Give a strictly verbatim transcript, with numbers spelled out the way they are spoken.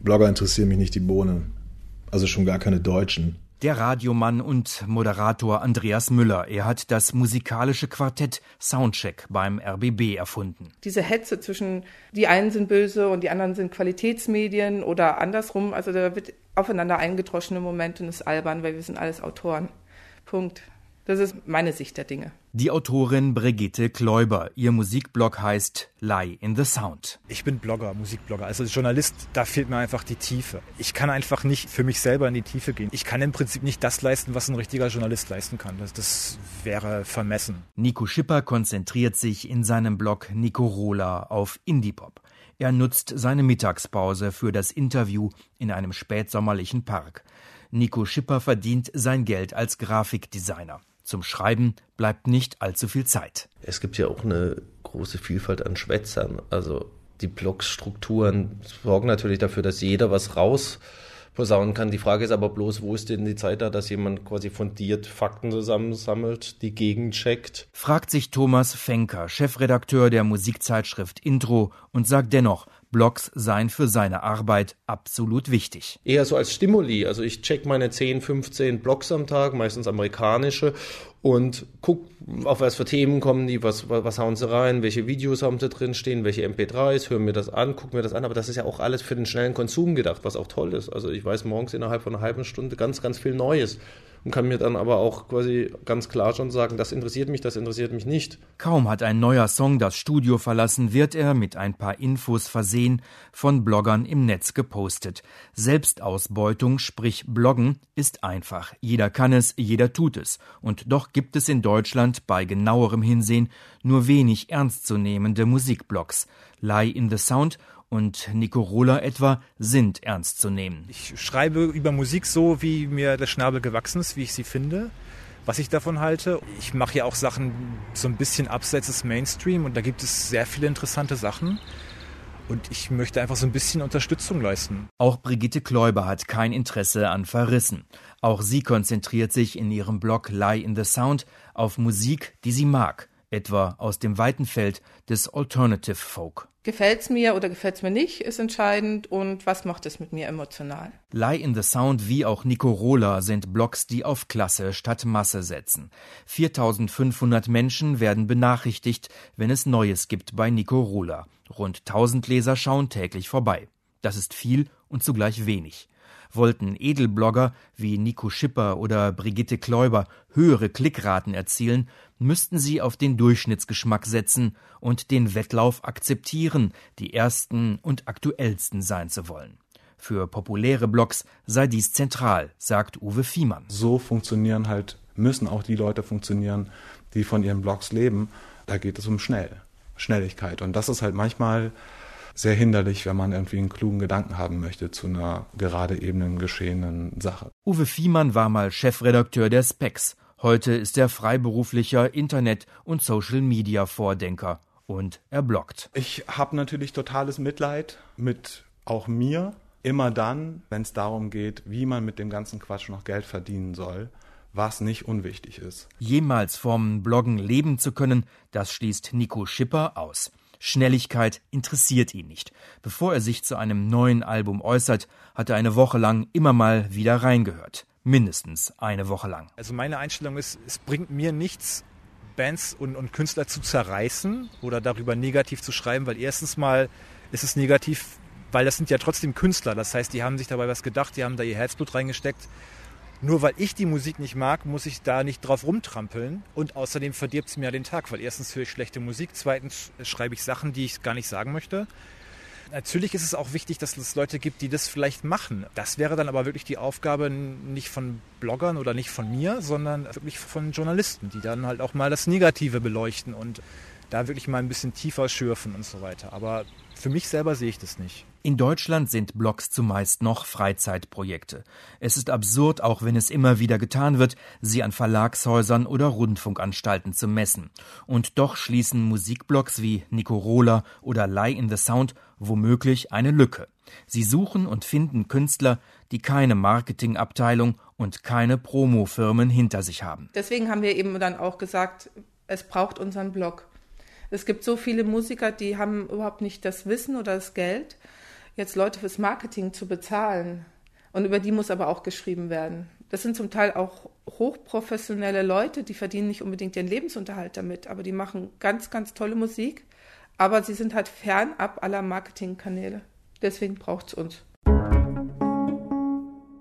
Blogger interessieren mich nicht die Bohne. Also schon gar keine Deutschen. Der Radiomann und Moderator Andreas Müller. Er hat das musikalische Quartett Soundcheck beim R B B erfunden. Diese Hetze zwischen, die einen sind böse und die anderen sind Qualitätsmedien oder andersrum, also da wird aufeinander eingedroschen im Moment und ist albern, weil wir sind alles Autoren. Punkt. Das ist meine Sicht der Dinge. Die Autorin Brigitte Kläuber. Ihr Musikblog heißt Lie in the Sound. Ich bin Blogger, Musikblogger. Also als Journalist, da fehlt mir einfach die Tiefe. Ich kann einfach nicht für mich selber in die Tiefe gehen. Ich kann im Prinzip nicht das leisten, was ein richtiger Journalist leisten kann. Das, das wäre vermessen. Nico Schipper konzentriert sich in seinem Blog Nico Rola auf Indie-Pop. Er nutzt seine Mittagspause für das Interview in einem spätsommerlichen Park. Nico Schipper verdient sein Geld als Grafikdesigner. Zum Schreiben bleibt nicht allzu viel Zeit. Es gibt ja auch eine große Vielfalt an Schwätzern. Also die Blogstrukturen sorgen natürlich dafür, dass jeder was rausposaunen kann. Die Frage ist aber bloß, wo ist denn die Zeit da, dass jemand quasi fundiert Fakten zusammensammelt, die gegencheckt? Fragt sich Thomas Fenker, Chefredakteur der Musikzeitschrift Intro, und sagt dennoch, Blogs seien für seine Arbeit absolut wichtig. Eher so als Stimuli. Also ich check meine zehn, fünfzehn Blogs am Tag, meistens amerikanische, und guck, auf was für Themen kommen die, was, was hauen sie rein, welche Videos haben sie drin stehen, welche M P drei s, hören mir das an, gucken mir das an. Aber das ist ja auch alles für den schnellen Konsum gedacht, was auch toll ist. Also ich weiß morgens innerhalb von einer halben Stunde ganz, ganz viel Neues. Und kann mir dann aber auch quasi ganz klar schon sagen, das interessiert mich, das interessiert mich nicht. Kaum hat ein neuer Song das Studio verlassen, wird er mit ein paar Infos versehen, von Bloggern im Netz gepostet. Selbstausbeutung, sprich Bloggen, ist einfach. Jeder kann es, jeder tut es. Und doch gibt es in Deutschland bei genauerem Hinsehen nur wenig ernstzunehmende Musikblogs. Lie in the Sound und Nico Rola etwa sind ernst zu nehmen. Ich schreibe über Musik so, wie mir der Schnabel gewachsen ist, wie ich sie finde, was ich davon halte. Ich mache ja auch Sachen so ein bisschen abseits des Mainstream und da gibt es sehr viele interessante Sachen. Und ich möchte einfach so ein bisschen Unterstützung leisten. Auch Brigitte Kläuber hat kein Interesse an Verrissen. Auch sie konzentriert sich in ihrem Blog Lie in the Sound auf Musik, die sie mag, etwa aus dem weiten Feld des Alternative Folk. Gefällt's mir oder gefällt's mir nicht, ist entscheidend, und was macht es mit mir emotional. Lie in the Sound wie auch Nico Rola sind Blogs, die auf Klasse statt Masse setzen. viertausendfünfhundert Menschen werden benachrichtigt, wenn es Neues gibt bei Nico Rola. Rund tausend Leser schauen täglich vorbei. Das ist viel und zugleich wenig. Wollten Edelblogger wie Nico Schipper oder Brigitte Kläuber höhere Klickraten erzielen, müssten sie auf den Durchschnittsgeschmack setzen und den Wettlauf akzeptieren, die ersten und aktuellsten sein zu wollen. Für populäre Blogs sei dies zentral, sagt Uwe Fiemann. So funktionieren halt, müssen auch die Leute funktionieren, die von ihren Blogs leben. Da geht es um schnell, Schnelligkeit. Und das ist halt manchmal sehr hinderlich, wenn man irgendwie einen klugen Gedanken haben möchte zu einer gerade eben geschehenen Sache. Uwe Fiemann war mal Chefredakteur der Spex. Heute ist er freiberuflicher Internet- und Social-Media-Vordenker und er bloggt. Ich habe natürlich totales Mitleid mit auch mir. Immer dann, wenn es darum geht, wie man mit dem ganzen Quatsch noch Geld verdienen soll, was nicht unwichtig ist. Jemals vom Bloggen leben zu können, das schließt Nico Schipper aus. Schnelligkeit interessiert ihn nicht. Bevor er sich zu einem neuen Album äußert, hat er eine Woche lang immer mal wieder reingehört. Mindestens eine Woche lang. Also meine Einstellung ist, es bringt mir nichts, Bands und, und Künstler zu zerreißen oder darüber negativ zu schreiben, weil erstens mal ist es negativ, weil das sind ja trotzdem Künstler. Das heißt, die haben sich dabei was gedacht, die haben da ihr Herzblut reingesteckt. Nur weil ich die Musik nicht mag, muss ich da nicht drauf rumtrampeln. Und außerdem verdirbt es mir ja den Tag, weil erstens höre ich schlechte Musik, zweitens schreibe ich Sachen, die ich gar nicht sagen möchte. Natürlich ist es auch wichtig, dass es Leute gibt, die das vielleicht machen. Das wäre dann aber wirklich die Aufgabe nicht von Bloggern oder nicht von mir, sondern wirklich von Journalisten, die dann halt auch mal das Negative beleuchten und da wirklich mal ein bisschen tiefer schürfen und so weiter. Aber für mich selber sehe ich das nicht. In Deutschland sind Blogs zumeist noch Freizeitprojekte. Es ist absurd, auch wenn es immer wieder getan wird, sie an Verlagshäusern oder Rundfunkanstalten zu messen. Und doch schließen Musikblogs wie Nico Rola oder Lie in the Sound womöglich eine Lücke. Sie suchen und finden Künstler, die keine Marketingabteilung und keine Promofirmen hinter sich haben. Deswegen haben wir eben dann auch gesagt, es braucht unseren Blog. Es gibt so viele Musiker, die haben überhaupt nicht das Wissen oder das Geld, jetzt Leute fürs Marketing zu bezahlen. Und über die muss aber auch geschrieben werden. Das sind zum Teil auch hochprofessionelle Leute, die verdienen nicht unbedingt ihren Lebensunterhalt damit, aber die machen ganz, ganz tolle Musik. Aber sie sind halt fernab aller Marketingkanäle. Deswegen braucht es uns.